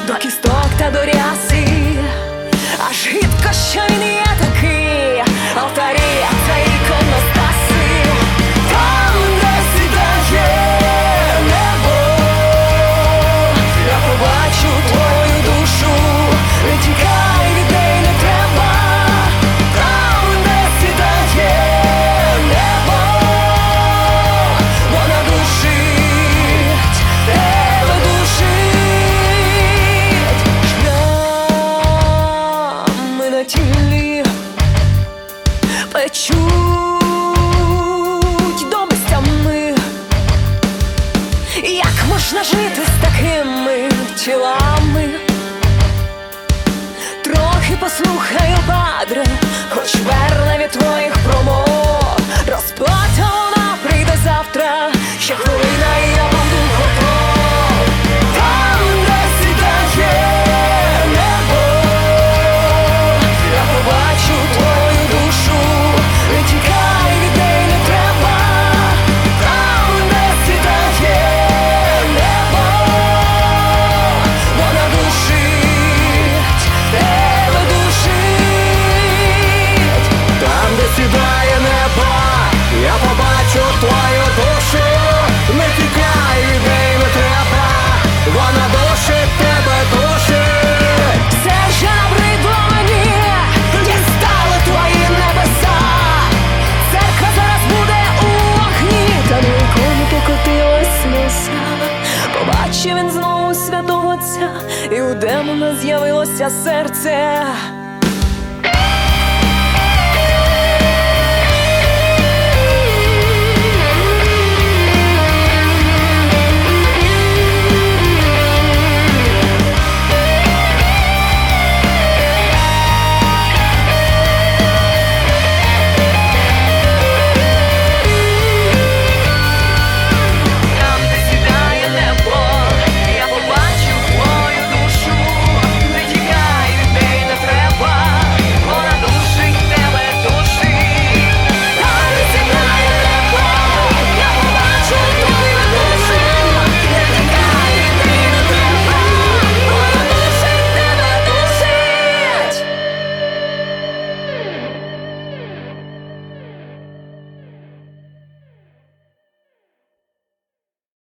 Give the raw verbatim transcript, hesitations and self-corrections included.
до кісток та до ряси. Аж гидко, що він є такий, алтарі та іконостаси. Там, де сідає небо, я побачу твою душу. Не тікай, від неї не треба. Там, де сідає небо, вона душить, тебе душить. Шлями на тілі печуть до безтями. Як можна жити з такими тілами? Трохи послухаю бадре, хоч верне від твоїх промов. Розплата вона прийде завтра, ще хвилина і я буду готов. Там, де сідає небо, я побачу твою душу. Не тікай, від неї не треба. Там, де сідає небо, вона душить, тебе душить. Там, де сідає небо, я побачу твою душу. Не тікай, від неї не треба. Вона душить, тебе душить. Все вже набридло мені, дістали твої небеса. Церква зараз буде у вогні, та на іконі покотилась сльоза. Побачив він знову святого Отця, і у демона з'явилося серце.